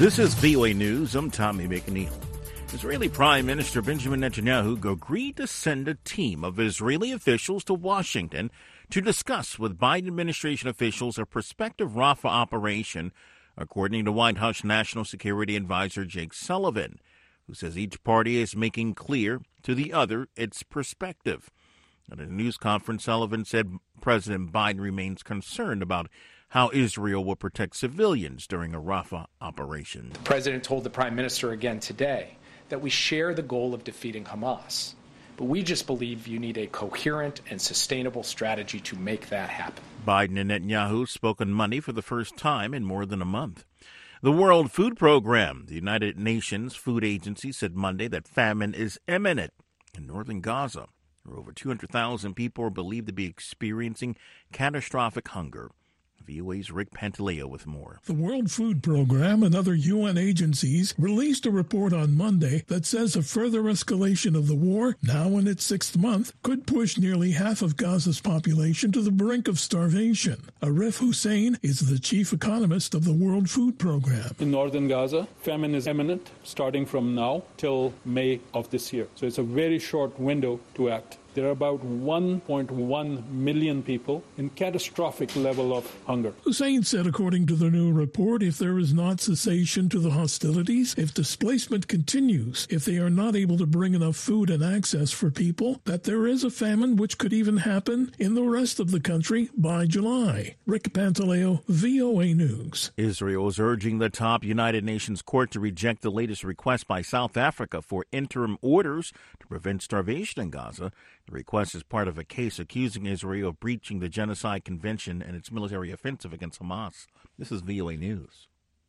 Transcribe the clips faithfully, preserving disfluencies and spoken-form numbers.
This is V O A News. I'm Tommy McNeil. Israeli Prime Minister Benjamin Netanyahu agreed to send a team of Israeli officials to Washington to discuss with Biden administration officials a prospective Rafah operation, according to White House National Security Advisor Jake Sullivan, who says each party is making clear to the other its perspective. At a news conference, Sullivan said President Biden remains concerned about how Israel will protect civilians during a Rafah operation. The president told the prime minister again today that we share the goal of defeating Hamas, but we just believe you need a coherent and sustainable strategy to make that happen. Biden and Netanyahu spoke on Monday for the first time in more than a month. The World Food Program, the United Nations Food Agency, said Monday that famine is imminent in northern Gaza, where over two hundred thousand people are believed to be experiencing catastrophic hunger. V O A's Rick Pantaleo with more. The World Food Program and other U N agencies released a report on Monday that says a further escalation of the war, now in its sixth month, could push nearly half of Gaza's population to the brink of starvation. Arif Hussein is the chief economist of the World Food Program. In northern Gaza, famine is imminent, starting from now till May of this year. So it's a very short window to act. There are about one point one million people in catastrophic level of hunger. Hussein said, according to the new report, if there is not cessation to the hostilities, if displacement continues, if they are not able to bring enough food and access for people, that there is a famine which could even happen in the rest of the country by July. Rick Pantaleo, V O A News. Israel is urging the top United Nations court to reject the latest request by South Africa for interim orders to prevent starvation in Gaza. The request is part of a case accusing Israel of breaching the Genocide Convention and its military offensive against Hamas. This is V O A News.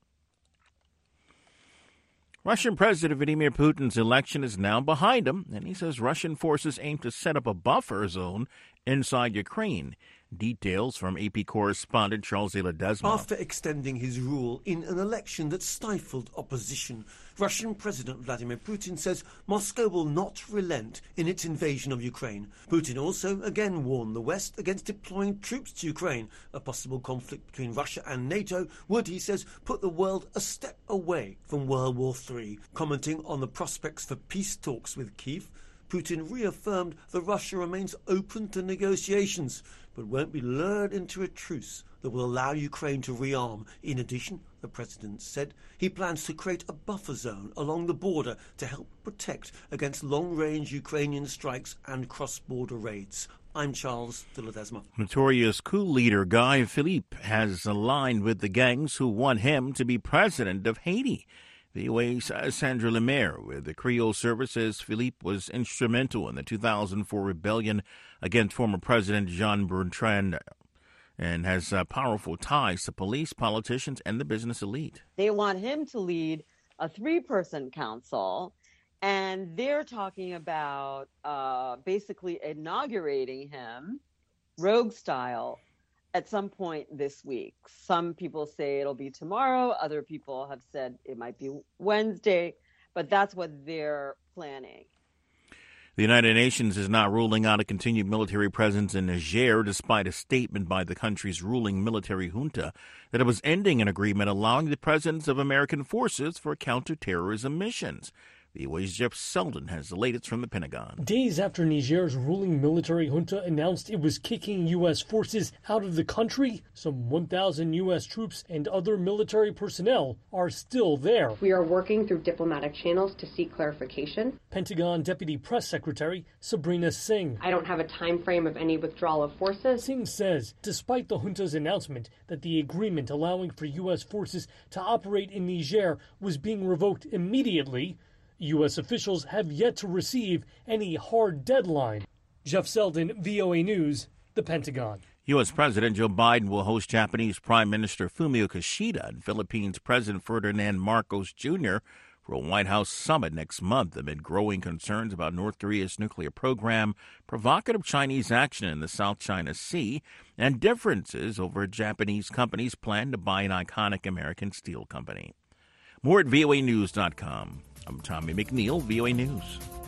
Russian President Vladimir Putin's election is now behind him, and he says Russian forces aim to set up a buffer zone inside Ukraine. Details from A P correspondent Charles de Ledesma. After extending his rule in an election that stifled opposition, Russian President Vladimir Putin says Moscow will not relent in its invasion of Ukraine. Putin also again warned the West against deploying troops to Ukraine. A possible conflict between Russia and NATO would, he says, put the world a step away from World War Three. Commenting on the prospects for peace talks with Kyiv, Putin reaffirmed that Russia remains open to negotiations, but won't be lured into a truce that will allow Ukraine to rearm. In addition, the president said he plans to create a buffer zone along the border to help protect against long-range Ukrainian strikes and cross-border raids. I'm Charles de Ledesma. Notorious coup leader Guy Philippe has aligned with the gangs who want him to be president of Haiti. V O A's Sandra Lemaire with the Creole Service says Philippe was instrumental in the two thousand four rebellion against former President Jean Bertrand and has uh, powerful ties to police, politicians, and the business elite. They want him to lead a three-person council, and they're talking about uh, basically inaugurating him, rogue style, at some point this week. Some people say it'll be tomorrow. Other people have said it might be Wednesday, but that's what they're planning. The United Nations is not ruling out a continued military presence in Niger, despite a statement by the country's ruling military junta that it was ending an agreement allowing the presence of American forces for counterterrorism missions. V O A's Jeff Selden has the latest from the Pentagon. Days after Niger's ruling military junta announced it was kicking U S forces out of the country, some one thousand U S troops and other military personnel are still there. We are working through diplomatic channels to seek clarification. Pentagon Deputy Press Secretary Sabrina Singh. I don't have a time frame of any withdrawal of forces. Singh says, despite the junta's announcement that the agreement allowing for U S forces to operate in Niger was being revoked immediately, U S officials have yet to receive any hard deadline. Jeff Selden, V O A News, the Pentagon. U S. President Joe Biden will host Japanese Prime Minister Fumio Kishida and Philippines President Ferdinand Marcos Junior for a White House summit next month amid growing concerns about North Korea's nuclear program, provocative Chinese action in the South China Sea, and differences over a Japanese company's plan to buy an iconic American steel company. More at V O A news dot com. I'm Tommy McNeil, V O A News.